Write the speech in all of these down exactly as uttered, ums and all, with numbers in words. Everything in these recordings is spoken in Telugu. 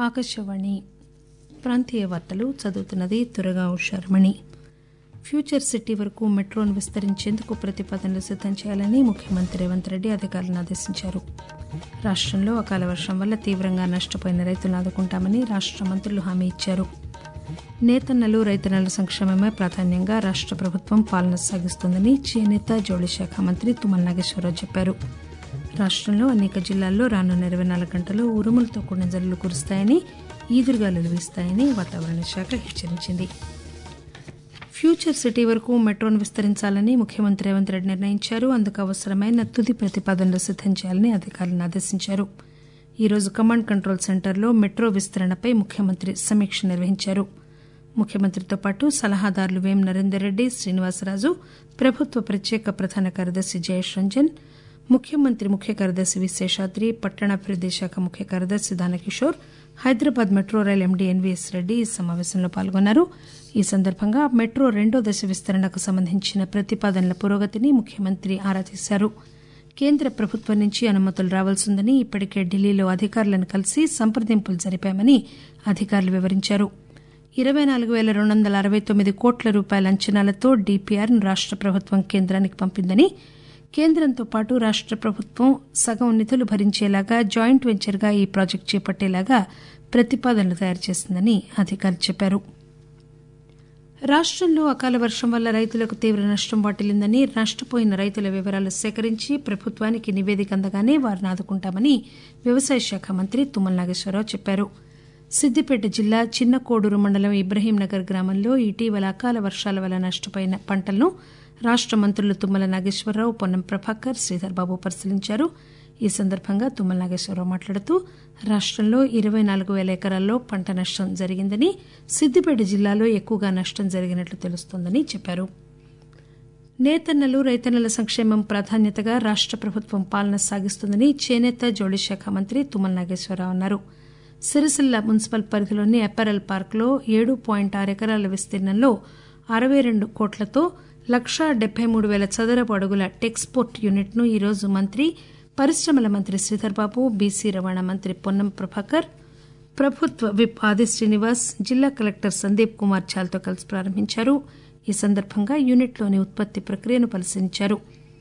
ఆకాశవాణి ప్రాంతీయ వార్తలు చదువుతున్నది తురగా ఉషారమణి. ఫ్యూచర్ సిటీ వరకు మెట్రోను విస్తరించేందుకు ప్రతిపాదనలు సిద్దం చేయాలని ముఖ్యమంత్రి రేవంత్ రెడ్డి అధికారులను ఆదేశించారు. రాష్టంలో అకాల వర్షం వల్ల తీవ్రంగా నష్టపోయిన రైతులను ఆదుకుంటామని రాష్ట మంత్రులు హామీ ఇచ్చారు. నేతన్నలు రైతన్నల సంక్షేమమే ప్రాధాన్యంగా రాష్ట ప్రభుత్వం పాలన సాగిస్తోందని చేనేత జౌళి శాఖ మంత్రి తుమ్మల నాగేశ్వరరావు చెప్పారు. రాష్టంలో అనేక జిల్లాల్లో రానున్న ఇరవై నాలుగు గంటలు ఉరుములతో కూడిన జల్లులు కురుస్తాయని, ఈదురుగాలులు వీస్తాయని వాతావరణ శాఖ హెచ్చరించింది. ఫ్యూచర్ సిటీ వరకు మెట్రోను విస్తరించాలని ముఖ్యమంత్రి రేవంత్ రెడ్డి నిర్ణయించారు. అందుకు అవసరమైన తుది ప్రతిపాదనలు సిద్దం చేయాలని అధికారులను ఆదేశించారు. ఈ రోజు కమాండ్ కంట్రోల్ సెంటర్లో మెట్రో విస్తరణపై ముఖ్యమంత్రి సమీక్ష నిర్వహించారు. ముఖ్యమంత్రితో పాటు సలహాదారులు వేం నరేందర్ రెడ్డి, శ్రీనివాసరాజు, ప్రభుత్వ ప్రత్యేక ప్రధాన కార్యదర్శి జయేష్ రంజన్, ముఖ్యమంత్రి ముఖ్య కార్యదర్శి వి శేషాద్రి, పట్టణాభివృద్ది శాఖ ముఖ్య కార్యదర్శి Danakishore, Hyderabad metro rail MD NVS Reddy ఈ సమావేశంలో పాల్గొన్నారు. ఈ సందర్భంగా మెట్రో రెండో దశ విస్తరణకు సంబంధించిన ప్రతిపాదనల పురోగతిని ముఖ్యమంత్రి ఆరా తీశారు. కేంద్ర ప్రభుత్వం నుంచి అనుమతులు రావాల్సిందని ఇప్పటికే ఢిల్లీలో అధికారులను కలిసి సంప్రదింపులు జరిపామని అధికారులు వివరించారు. ఇరవై నాలుగు పేల రెండు వందల అరవై తొమ్మిది కోట్ల రూపాయల అంచనాలతో డీపీఆర్ను రాష్ట ప్రభుత్వం కేంద్రానికి పంపిందని, కేంద్రంతో పాటు రాష్ట ప్రభుత్వం సగం నిధులు భరించేలాగా జాయింట్ వెంచర్గా ఈ ప్రాజెక్టు చేపట్టేలాగా ప్రతిపాదనలు తయారు చేసిందని అధికారులు చెప్పారు. రాష్టంలో అకాల వర్షం వల్ల రైతులకు తీవ్ర నష్టం వాటిల్లిందని, నష్టపోయిన రైతుల వివరాలు సేకరించి ప్రభుత్వానికి నివేదిక అందగానే వారిని ఆదుకుంటామని వ్యవసాయ శాఖ మంత్రి తుమ్మల నాగేశ్వరరావు చెప్పారు. సిద్దిపేట జిల్లా చిన్నకోడూరు మండలం ఇబ్రహీంనగర్ గ్రామంలో ఇటీవల అకాల వర్షాల వల్ల నష్టపోయిన పంటలను రాష్ట మంత్రులు తుమ్మల నాగేశ్వరరావు, పొన్నం ప్రభాకర్, శ్రీధర్ బాబు పరిశీలించారు. ఈ సందర్భంగా తుమ్మల నాగేశ్వరరావు మాట్లాడుతూ రాష్టంలో ఇరవై నాలుగు పేల ఎకరాల్లో పంట నష్టం జరిగిందని, సిద్దిపేట జిల్లాలో ఎక్కువగా నష్టం జరిగినట్లు తెలుస్తోందని చెప్పారు. నేతన్నలు రైతన్నల సంక్షేమం ప్రాధాన్యతగా రాష్ట ప్రభుత్వం పాలన సాగిస్తుందని చేనేత జౌళి శాఖ మంత్రి తుమ్మల నాగేశ్వరరావు అన్నారు. సిరిసిల్ల మున్సిపల్ పరిధిలోని అపారల్ పార్కులో ఏడు పాయింట్ ఆరు ఎకరాల విస్తీర్ణంలో అరవై రెండు కోట్లతో లక్షా డెబ్బై మూడు పేల చదరపు అడుగుల టెక్స్పోర్ట్ యూనిట్ ను ఈరోజు మంత్రి, పరిశ్రమల మంత్రి శ్రీధర్ బాబు, బీసీ రవాణా మంత్రి పొన్నం ప్రభాకర్, ప్రభుత్వ విప్ ఆది శ్రీనివాస్, జిల్లా కలెక్టర్ సందీప్ కుమార్ ఝాలతో కలిసి ప్రారంభించారు. ఈ సందర్భంగా యూనిట్లోని ఉత్పత్తి ప్రక్రియను పరిశీలించారు.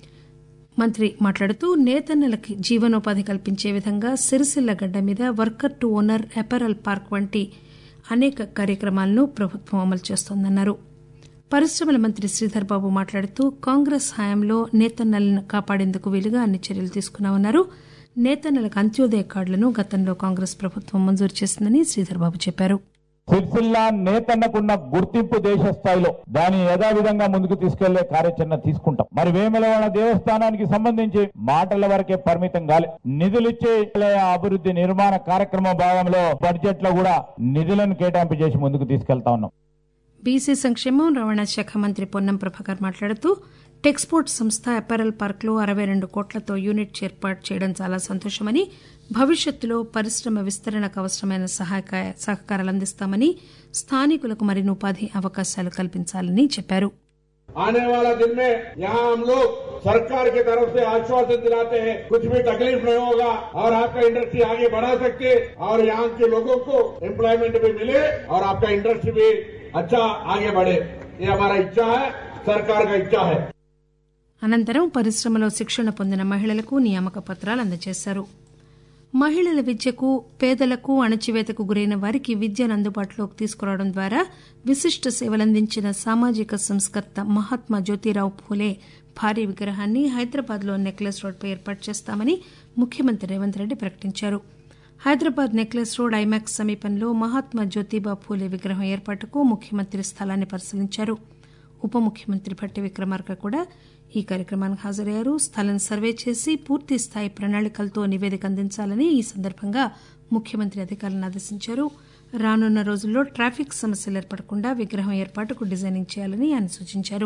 మంత్రి మాట్లాడుతూ నేతన్నలకి జీవనోపాధి కల్పించే విధంగా సిరిసిల్ల గడ్డ మీద worker to owner apparel park వంటి అనేక కార్యక్రమాలను ప్రభుత్వం అమలు చేస్తోందన్నారు. పరిశ్రమల మంత్రి శ్రీధర్ బాబు మాట్లాడుతూ కాంగ్రెస్ హయాంలో నేతన్నలను కాపాడేందుకు వీలుగా అన్ని చర్యలు తీసుకున్నామన్నారు. నేతన్నలకు అంత్యోదయ కార్డులను గతంలో కాంగ్రెస్ ప్రభుత్వం మంజూరు చేసిందని శ్రీధర్ బాబు చెప్పారు. సిరిసిల్ల నేతన్నకున్న గుర్తింపు దేశ స్థాయిలో దాని యథావిధంగా ముందుకు తీసుకెళ్లే కార్యాచరణ తీసుకుంటాం. మరి వేములవాడ దేవస్థానానికి సంబంధించి మాటల వరకే పరిమితం కాలే, నిధులిచ్చే అభివృద్ధి నిర్మాణ కార్యక్రమ భాగంలో బడ్జెట్ లో కూడా నిధులను కేటాయింపు చేసి ముందుకు తీసుకెళ్తా ఉన్నాం. బీసీ సంక్షేమం రవాణా శాఖ మంత్రి పొన్నం ప్రభాకర్ మాట్లాడుతూ టెక్స్పోర్ట్ సంస్థ అపారల్ పార్క్ లో అరవై రెండు కోట్లతో యూనిట్ ఏర్పాటు చేయడం చాలా సంతోషమని, భవిష్యత్తులో పరిశ్రమ విస్తరణకు అవసరమైన సహాయక సహకారాలు అందిస్తామని, స్థానికులకు మరిన్ని ఉపాధి అవకాశాలు కల్పించాలని చెప్పారు. आने वाला दिन में यहाँ हम लोग सरकार की तरफ से आश्वासन दिलाते हैं कुछ भी तकलीफ नहीं होगा और आपका इंडस्ट्री आगे बढ़ा सकते और यहाँ के लोगों को एम्प्लॉयमेंट भी मिले और आपका इंडस्ट्री भी अच्छा आगे बढ़े. ये हमारा इच्छा है, सरकार का इच्छा है. అనంతరం పరిశ్రమలో శిక్షణ పొందిన మహిళలకు నియామక పత్రాలు అందజేశారు. మహిళల విద్యకు, పేదలకు, అణచివేతకు గురైన వారికి విద్యను అందుబాటులోకి తీసుకురావడం ద్వారా విశిష్ట సేవలందించిన సామాజిక సంస్కర్త మహాత్మా జ్యోతిరావు ఫూలే భారీ విగ్రహాన్ని హైదరాబాద్ లో నెక్లెస్ రోడ్పై ఏర్పాటు చేస్తామని ముఖ్యమంత్రి రేవంత్ రెడ్డి ప్రకటించారు. హైదరాబాద్ నెక్లెస్ రోడ్ ఐమాక్స్ సమీపంలో మహాత్మా జ్యోతిబా ఫూలే విగ్రహం ఏర్పాటుకు ముఖ్యమంత్రి స్థలాన్ని పరిశీలించారు. ఉప ముఖ్యమంత్రి భట్టి విక్రమార్క కూడా ఈ కార్యక్రమానికి హాజరయ్యారు. స్థలం సర్వే చేసి పూర్తి స్థాయి ప్రణాళికలతో నివేదిక అందించాలని ఈ సందర్భంగా ముఖ్యమంత్రి అధికారులను ఆదేశించారు. రానున్న రోజుల్లో ట్రాఫిక్ సమస్యలు ఏర్పడకుండా విగ్రహం ఏర్పాటుకు డిజైనింగ్ చేయాలని ఆయన సూచించారు.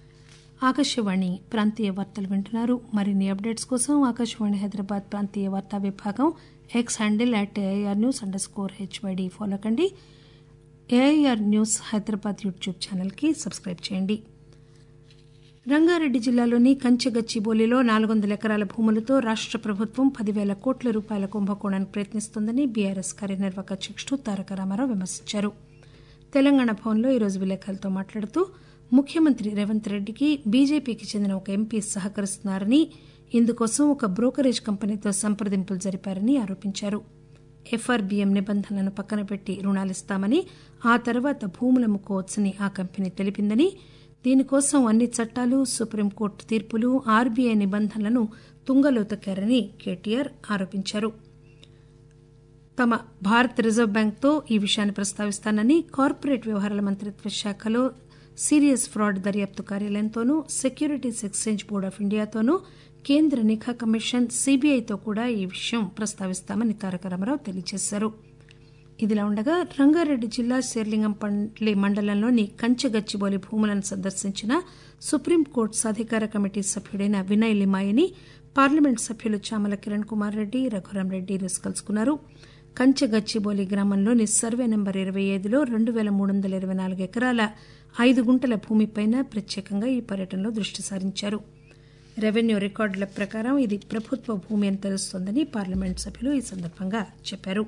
ఆకాశవాణి ప్రాంతీయ వార్తలు వింటున్నారు. మరిన్ని అప్డేట్స్ కోసం ఆకాశవాణి హైదరాబాద్ ప్రాంతీయ వార్తా విభాగం X handle at AIR news underscore HYD follow కండి. AIR news Hyderabad YouTube channel కి సబ్స్క్రైబ్ చేయండి. రంగారెడ్డి జిల్లాలోని కంచెగచ్చిబౌలిలో నాలుగు వందల ఎకరాల భూములతో రాష్ట ప్రభుత్వం పదివేల కోట్ల రూపాయల కుంభకోణానికి ప్రయత్నిస్తోందని బీఆర్ఎస్ కార్యనిర్వాహక అధ్యక్షుడు తారక రామారావు విమర్శించారు. తెలంగాణ భవన్లో ఈరోజు విలేకరులతో మాట్లాడుతూ ముఖ్యమంత్రి రేవంత్ రెడ్డికి బీజేపీకి చెందిన ఒక ఎంపీ సహకరిస్తున్నారని, ఇందుకోసం ఒక బ్రోకరేజ్ కంపెనీతో సంప్రదింపులు జరిపారని ఆరోపించారు. ఎఫ్ఆర్బీఎం నిబంధనలను పక్కన పెట్టి రుణాలిస్తామని, ఆ తర్వాత భూములు అమ్ముకోవచ్చని ఆ కంపెనీ తెలిపిందని, దీనికోసం అన్ని చట్టాలు, సుప్రీంకోర్టు తీర్పులు, ఆర్బీఐ నిబంధనలను తుంగలో తొక్కారని కేటీఆర్ ఆరోపించారు. తమ భారత రిజర్వ్ బ్యాంకుతో ఈ విషయాన్ని ప్రస్తావిస్తానని, కార్పొరేట్ వ్యవహారాల మంత్రిత్వ శాఖలో సీరియస్ ఫ్రాడ్ దర్యాప్తు కార్యాలయంతోనూ, సెక్యూరిటీస్ ఎక్స్చేంజ్ బోర్డ్ ఆఫ్ ఇండియాతోనూ, కేంద్ర నిఘా కమిషన్, సీబీఐతో కూడా ఈ విషయం ప్రస్తావిస్తామని తారక రామారావు తెలియజేశారు. ఇదిలా ఉండగా రంగారెడ్డి జిల్లా శేర్లింగంపల్లి మండలంలోని కంచెగచ్చిబౌలి భూములను సందర్శించిన సుప్రీంకోర్టు సాధికార కమిటీ సభ్యుడైన వినయ్ లిమాయని పార్లమెంట్ సభ్యులు చామల కిరణ్ కుమార్ రెడ్డి, రఘురాం రెడ్డి ఈరోజు కలుసుకున్నారు. కంచెగచ్చిబౌలి గ్రామంలోని సర్వే నెంబర్ ఇరవై ఐదులో రెండు పేల మూడు వందల ఇరవై నాలుగు ఎకరాల ఐదు గుంటల భూమిపైన ప్రత్యేకంగా ఈ పర్యటనలో దృష్టి సారించారు. రెవెన్యూ రికార్డుల ప్రకారం ఇది ప్రభుత్వ భూమి అని తెలుస్తోందని పార్లమెంట్ సభ్యులు ఈ సందర్భంగా చెప్పారు.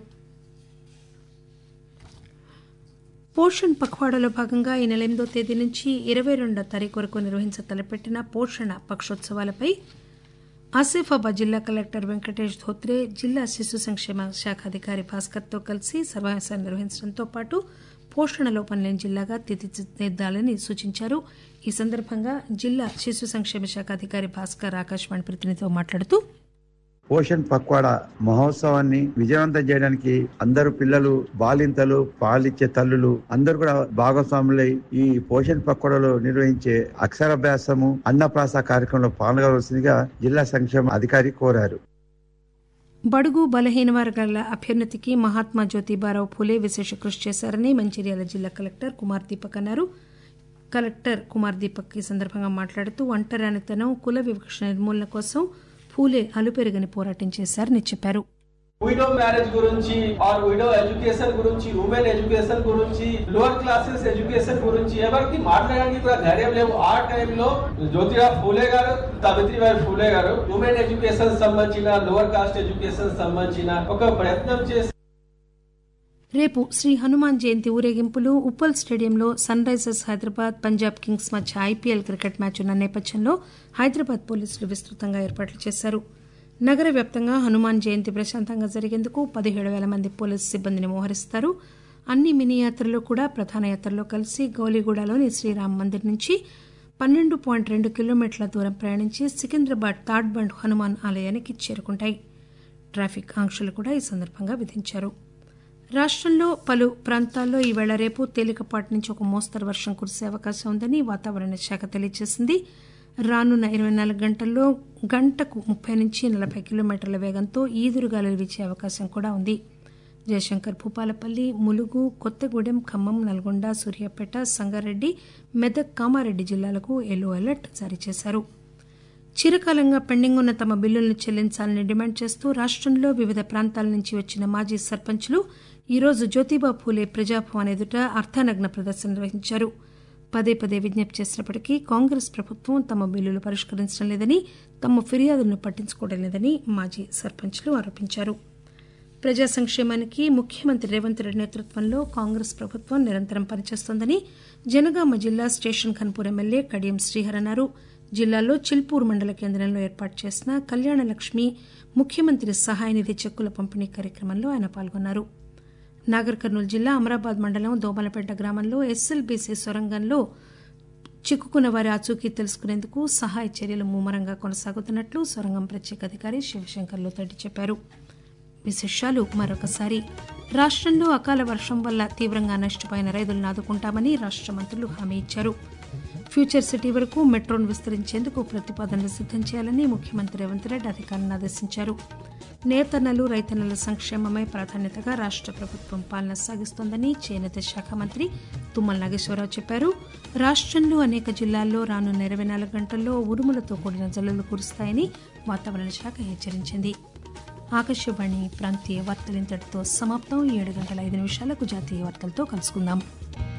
పోషణ్ పఖ్వాడాలో భాగంగా ఈ నెల ఎనిమిదో తేదీ నుంచి ఇరవై రెండో తారీఖు వరకు నిర్వహించ తలపెట్టిన పోషణ పక్షోత్సవాలపై ఆసిఫాబాద్ జిల్లా కలెక్టర్ వెంకటేష్ ధోత్రే జిల్లా శిశు సంక్షేమ శాఖ అధికారి భాస్కర్తో కలిసి సమావేశాన్ని నిర్వహించడంతో పాటు పోషణ లోపం లేని జిల్లాగా తీర్చిదిద్దాలని సూచించారు. ఈ సందర్భంగా జిల్లా శిశు సంక్షేమ శాఖ అధికారి భాస్కర్ ఆకాశవాణి ప్రతినిధితో మాట్లాడుతూ, పోషణ్ పక్వాడా మహోత్సవాన్ని విజయవంతం చేయడానికి అందరు పిల్లలు, బాలింతలు, పాలిచ్చే తల్లులు అందరూ కూడా భాగస్వాములై ఈ పోషణ్ పక్వాడాలో నిర్వహించే అక్షరాభ్యాసము, అన్నప్రాస కార్యక్రమంలో పాల్గొనవలసిందిగా జిల్లా సంక్షేమ అధికారి కోరారు. బడుగు బలహీన వర్గాల అభ్యున్నతికి మహాత్మా జ్యోతిబారావు ఫూలే విశేష కృషి చేశారని మంచిర్యాల జిల్లా కలెక్టర్ కుమార్ దీపక్ అన్నారు. కలెక్టర్ కుమార్ దీపక్ ఈ సందర్భంగా మాట్లాడుతూ ఒంటరితనం, కుల వివక్ష నిర్మూలన కోసం ఫూలే అలుపెరుగని పోరాటం చేశారని చెప్పారు. విడో మ్యారేజ్ గురించి ఆర్ విడో ఎడ్యుకేషన్ గురించి, ఉమెన్ ఎడ్యుకేషన్ గురించి, లోవర్ క్లాసెస్ ఎడ్యుకేషన్ గురించి ఎవరికి మాట్లాడడానికి కూడా ధైర్యం లేవు. ఆ టైంలో జ్యోతిరావు ఫూలే గారు, సావిత్రిబాయి ఫూలే గారు ఉమెన్ ఎడ్యుకేషన్ సంబంధించిన, లోవర్ కాస్ట్ ఎడ్యుకేషన్ సంబంధించిన ఒక ప్రయత్నం చేసి రేపు శ్రీ హనుమాన్ జయంతి ఊరేగింపులు ఉప్పల్ స్టేడియంలో Sunrisers Hyderabad, Punjab kings మధ్య ఐపీఎల్ క్రికెట్ మ్యాచ్ ఉన్న నేపథ్యంలో హైదరాబాద్ పోలీసులు విస్తృతంగా ఏర్పాట్లు చేశారు. నగర వ్యాప్తంగా హనుమాన్ జయంతి ప్రశాంతంగా జరిగేందుకు పదిహేడు వేల మంది పోలీసు సిబ్బందిని మోహరిస్తారు. అన్ని మినీ యాత్రలు కూడా ప్రధాన యాత్రలో కలిసి గౌలిగూడలోని శ్రీరామ్ మందిర్ నుంచి పన్నెండు పాయింట్ రెండు కిలోమీటర్ల దూరం ప్రయాణించి సికింద్రాబాద్ తాడ్బండ్ హనుమాన్ ఆలయానికి చేరుకుంటాయి. ట్రాఫిక్ ఆంక్షలు కూడా ఈ సందర్భంగా విధించారు. రాష్టంలో పలు ప్రాంతాల్లో ఈవేళ రేపు తేలికపాటి నుంచి ఒక మోస్తరు వర్షం కురిసే అవకాశం ఉందని వాతావరణ శాఖ తెలియజేసింది. రానున్న ఇరవై నాలుగు గంటల్లో గంటకు ముప్పై నుంచి నలభై కిలోమీటర్ల వేగంతో ఈదురుగాలులు వీచే అవకాశం కూడా ఉంది. జయశంకర్, భూపాలపల్లి, ములుగు, కొత్తగూడెం, ఖమ్మం, నల్గొండ, సూర్యాపేట, సంగారెడ్డి, మెదక్, కామారెడ్డి జిల్లాలకు ఎల్లో అలర్ట్ జారీ చేశారు. చిరకాలంగా పెండింగ్ ఉన్న తమ బిల్లులను చెల్లించాలని డిమాండ్ చేస్తూ రాష్టంలో వివిధ ప్రాంతాల నుంచి వచ్చిన మాజీ సర్పంచ్లు ఈరోజు జ్యోతిబా ఫూలే ప్రజాభవన్ ఎదుట అర్ధనగ్న ప్రదర్శన నిర్వహించారు. పదే పదే విజ్ఞప్తి చేసినప్పటికీ కాంగ్రెస్ ప్రభుత్వం తమ బిల్లులు పరిష్కరించడం లేదని, తమ ఫిర్యాదులను పట్టించుకోవడం లేదని మాజీ సర్పంచ్లు ఆరోపించారు. ప్రజా సంక్షేమానికి ముఖ్యమంత్రి రేవంత్ రెడ్డి నేతృత్వంలో కాంగ్రెస్ ప్రభుత్వం నిరంతరం పనిచేస్తోందని జనగామ జిల్లా స్టేషన్ ఖన్పూర్ ఎమ్మెల్యే కడియం శ్రీహర్ అన్నారు. జిల్లాలో చిల్పూర్ మండల కేంద్రంలో ఏర్పాటు చేసిన కళ్యాణ లక్ష్మి ముఖ్యమంత్రి సహాయ నిధి చెక్కుల పంపిణీ కార్యక్రమంలో ఆయన పాల్గొన్నారు. నాగర్ కర్నూలు జిల్లా అమరాబాద్ మండలం దోమలపేట గ్రామంలో ఎస్ఎల్బీసీ సొరంగంలో చిక్కుకున్న వారి ఆచూకీ తెలుసుకునేందుకు సహాయ చర్యలు ముమ్మరంగా కొనసాగుతున్నట్లు సొరంగం ప్రత్యేక అధికారి శివశంకర్ లోతడ్డి చెప్పారు. విశేషాలు మరొకసారి. రాష్టంలో అకాల వర్షం వల్ల తీవ్రంగా నష్టపోయిన రైతులను ఆదుకుంటామని రాష్ట మంత్రులు హామీ ఇచ్చారు. ఫ్యూచర్ సిటీ వరకు మెట్రోను విస్తరించేందుకు ప్రతిపాదనలు సిద్దం చేయాలని ముఖ్యమంత్రి రేవంత్ రెడ్డి అధికారులను ఆదేశించారు. నేతన్నలు, రైతన్నల సంక్షేమమే ప్రాధాన్యతగా రాష్ట ప్రభుత్వం పాలన సాగిస్తోందని చేనేత శాఖ మంత్రి తుమ్మల నాగేశ్వరరావు చెప్పారు. రాష్టంలో అనేక జిల్లాల్లో రానున్న ఇరవై నాలుగు గంటల్లో ఉరుములతో కూడిన జల్లులు కురుస్తాయని వాతావరణ శాఖ హెచ్చరించింది. ఆకాశవాణి ప్రాంతీయ వార్తలు ఇంతటితో సమాప్తం. ఏడు గంటల ఐదు నిమిషాలకు జాతీయ వార్తలతో కలుసుకుందాం.